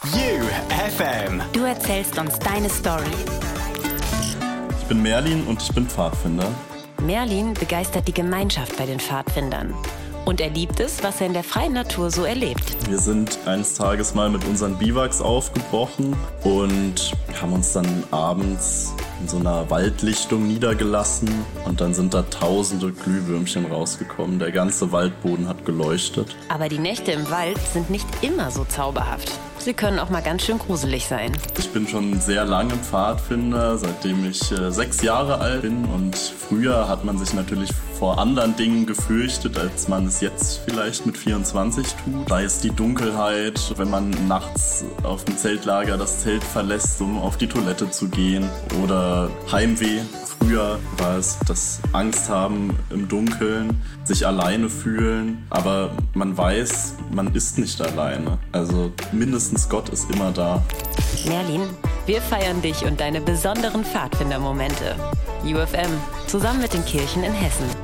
UFM. Du erzählst uns deine Story. Ich bin Merlin und ich bin Pfadfinder. Merlin begeistert die Gemeinschaft bei den Pfadfindern. Und er liebt es, was er in der freien Natur so erlebt. Wir sind eines Tages mal mit unseren Biwaks aufgebrochen und haben uns dann abends in so einer Waldlichtung niedergelassen. Und dann sind da tausende Glühwürmchen rausgekommen. Der ganze Waldboden hat geleuchtet. Aber die Nächte im Wald sind nicht immer so zauberhaft. Sie können auch mal ganz schön gruselig sein. Ich bin schon sehr lange Pfadfinder, seitdem ich 6 Jahre alt bin. Und früher hat man sich natürlich vor anderen Dingen gefürchtet, als man es jetzt vielleicht mit 24 tut. Sei es die Dunkelheit, wenn man nachts auf dem Zeltlager das Zelt verlässt, um auf die Toilette zu gehen. Oder Heimweh. Früher war es das Angst haben im Dunkeln, sich alleine fühlen. Aber man weiß, man ist nicht alleine. Also mindestens Gott ist immer da. Merlin, wir feiern dich und deine besonderen Pfadfindermomente. UFM, zusammen mit den Kirchen in Hessen.